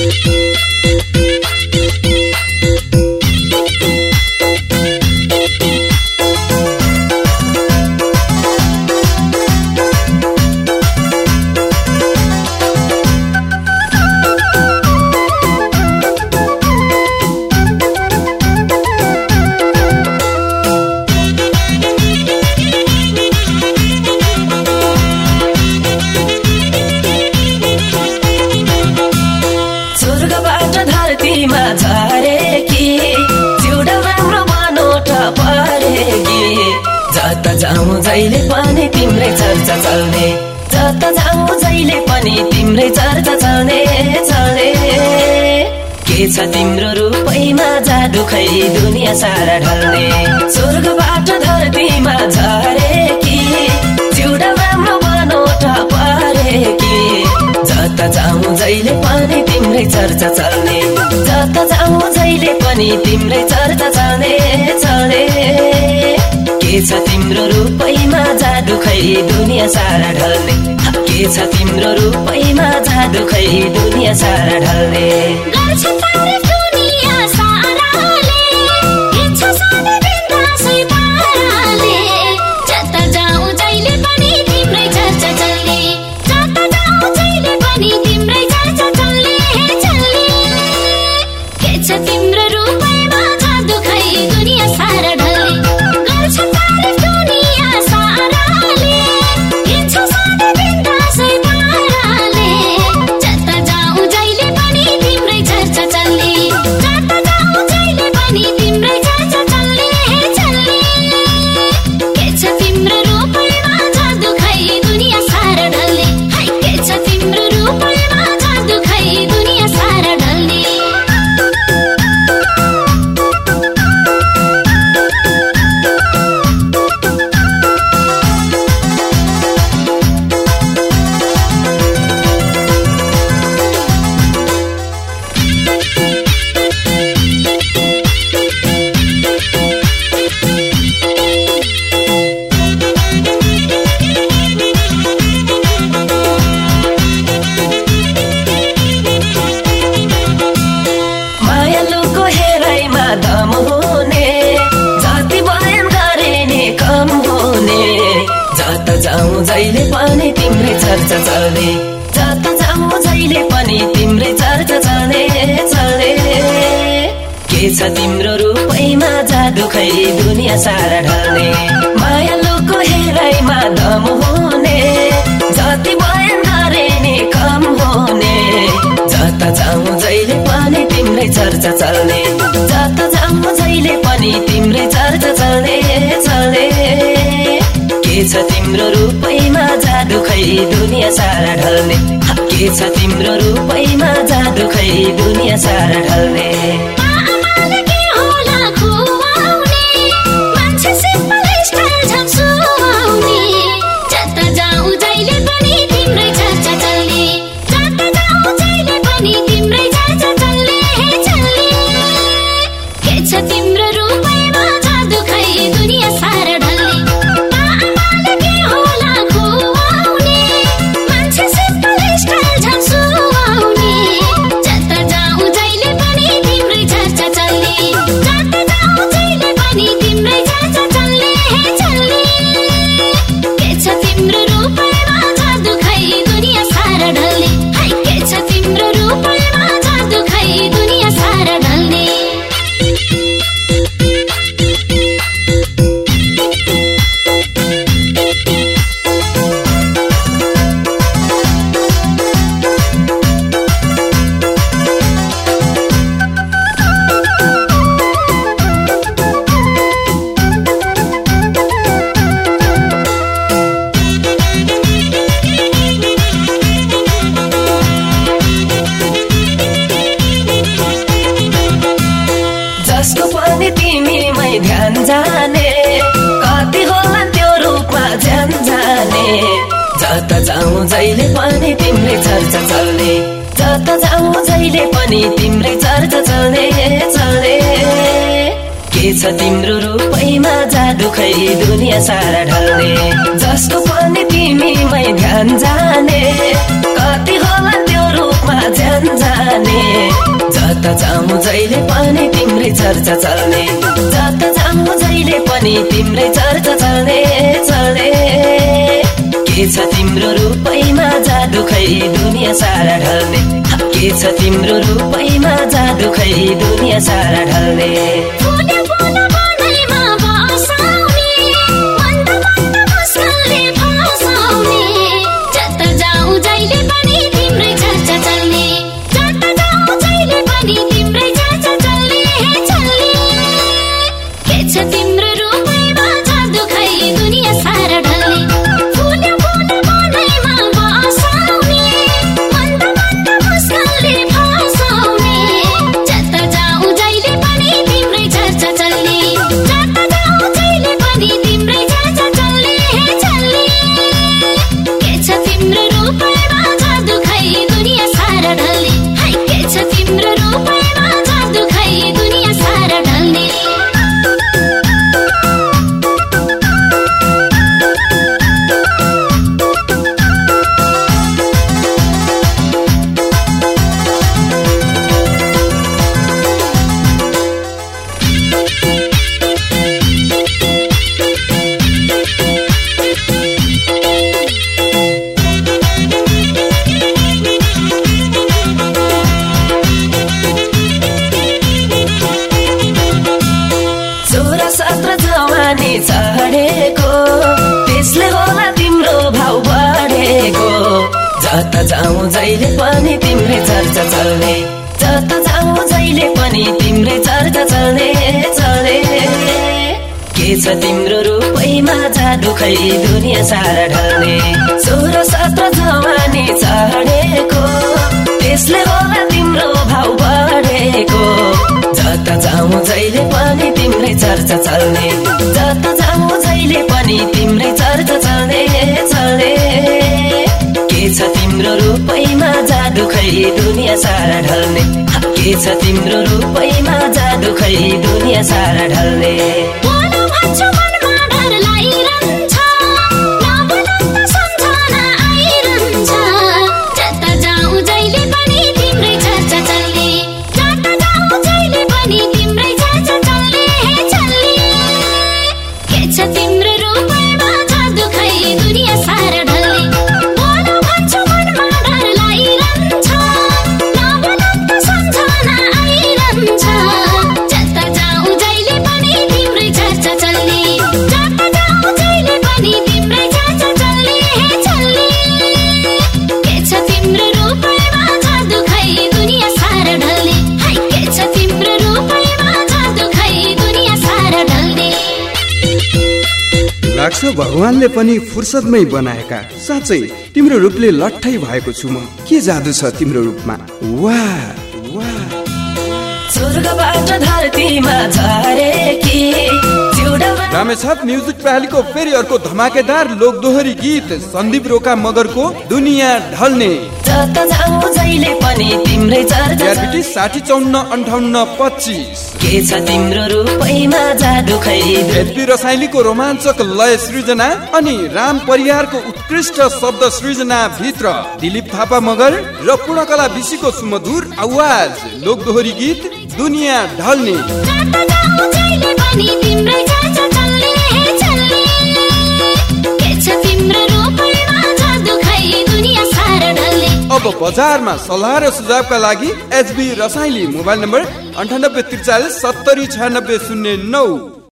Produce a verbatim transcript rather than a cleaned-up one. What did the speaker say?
जहिले पनि तिम्रै चर्चा चल्ने जता जाऊ जहिले पनि तिम्रै चर्चा चल्ने चल्ने के छ तिम्रो रूपैमा जादु खै दुनिया सारा ढल्ने स्वर्गबाट धरतीमा झरे कि जिउडा राम्रो बनोट पारे कि जता जाऊ जहिले पनि तिम्रै चर्चा चल्ने जता जाऊ जहिले पनि तिम्रै चर्चा चल्ने चल्ने के छ तिम्रो रूपैमा जादु खै दुनिया सारा ढल्ने के छ तिम्रो रूपैमा जादु खै दुनिया सारा ढल्ने गर्छ तारिफ दुनिया साराले इच्छा सधैँ बिन्दासै ताराले जता जाऊ जहिले पनि तिम्रै चर्चा चल्ने जता जाऊ जहिले पनि तिम्रै चर्चा चल्ने चल्ने के छ तिम्रो रूपैमा जादु खै दुनिया सारा ढल्ने गर्छ तारिफ दुनिया साराले इच्छा सधैँ बिन्दासै ताराले जता जाऊ जहिले पनि तिम्रै चर्चा चल्ने जता जाऊ जहिले पनि तिम्रै चर्चा चल्ने चल्ने के छ तिम्रो रूपैमा जादु खै दुनिया सारा ढल्ने है के छ तिम्रो रूपैमा जादु खै दुनिया सारा ढल्ने मायालुको हेराइमा दम हुने जाति बयान गरिने कम हुने जता जाऊ जहिले पनि तिम्रै चर्चा चल्ने जता जाऊ जहिले पनि तिम्रै चर्चा चल्ने चल्ने के छ तिम्रो रूपैमा जादु खै दुनिया सारा ढल्ने मायालुको हेराइमा दम हुने जाति बयान गरिने कम हुने जता जाऊ जहिले पनि तिम्रै चर्चा चल्ने जता जाऊ जहिले पनि तिम्रै चर्चा चल्ने चल्ने के छ तिम्रो रूपैमा जादु खै दुनिया सारा ढल्ने के छ तिम्रो रूपैमा जादु खै दुनिया सारा ढल्ने आमाले के होला खुवाउने मान्छे सिम्पल स्टाइल झम्सुवाउने जता जाऊ जहिले पनि तिम्रै चर्चा चल्ने जता जाऊ जहिले पनि तिम्रै चर्चा चल्ने चल्ने के छ तिम्रो रूपैमा जादु खै दुनिया सारा ढल्ने आमाले के होला खुवाउने मान्छे सिम्पल स्टाइल झम्सुवाउने जता जाऊ जहिले पनि तिम्रै चर्चा चल्ने जता जाऊ जहिले पनि तिम्रै चर्चा चल्ने चल्ने के छ तिम्रो रूपैमा जादु खै दुनिया सारा ढल्ने है के छ तिम्रो रूपैमा जादु खै दुनिया सारा ढल्ने जसको पनि तिमीमै ध्यान जाने कति होला त्यो रूपमा ध्यान जाने जता जाऊ जहिले पनि तिम्रै चर्चा चल्ने जता जाऊ जहिले पनि तिम्रै चर्चा चल्ने चल्ने के छ तिम्रो रूपैमा जादु खै दुनिया सारा ढल्ने जसको पनि तिमीमै ध्यान जाने कति होला त्यो रूपमा ठाउँमा ज्यान जाने जता जाऊँ जहिले पनि तिम्रै चर्चा चल्ने जता जाऊँ जहिले पनि तिम्रै चर्चा चल्ने चल्ने के छ तिम्रो रूपैमा जादु खै दुनिया सारा ढल्ने के छ तिम्रो रूपैमा जादु खै दुनिया सारा ढल्ने चढेको त्यसले होला तिम्रो भाउ बढेको जता जाऊँ जहिले पनि तिम्रै चर्चा चल्ने जता जाऊँ जहिले पनि तिम्रै चर्चा चल्ने चल्ने के छ तिम्रो रूपैमा जादु खै दुनिया सारा ढल्ने सोह्र सत्र जवानी चढेको त्यसले होला तिम्रो भाउ बढेको जता जाऊँ जहिले पनि तिम्रै चर्चा चल्ने जता जाऊँ जहिले पनि तिम्रै चर्चा चल्ने चल्ने के छ तिम्रो रूपैमा जादु खै दुनिया सारा ढल्ने के छ तिम्रो रूपैमा जादु खै दुनिया सारा ढल्ने लाग्छ भगवानले पनि फुर्सदमै बनाएका साँच्चै तिम्रो रूपले लट्ठै भएको छु म के जादु छ तिम्रो रूपमा वाह वाह स्वर्गबाट धरतीमा झरेकी रामेछाप म्युजिक प्रणालीको फेरि अर्को धमाकेदार लोक दोहोरी गीत सन्दीप रोका मगरको दुनिया ढल्ने जता जाऊँ जहिले पनि तिम्रै चर्चा साठी चौन्न अन्ठाउन्न पच्चिस के छ तिम्रो रूपैमा जादु खै एचबी रसाइलीको रोमाञ्चक लय सृजना अनि राम परियारको उत्कृष्ट शब्द सृजना भित्र दिलीप थापा मगर र पूर्णकला विशीको सुमधुर आवाज लोक दोहोरी गीत दुनिया ढल्ने अब बजारमा सल्लाह र सुझावका लागि एचबी रसाइली मोबाइल नम्बर अन्ठानब्बे त्रिचालिस सत्तरी छयानब्बे शून्य नौ।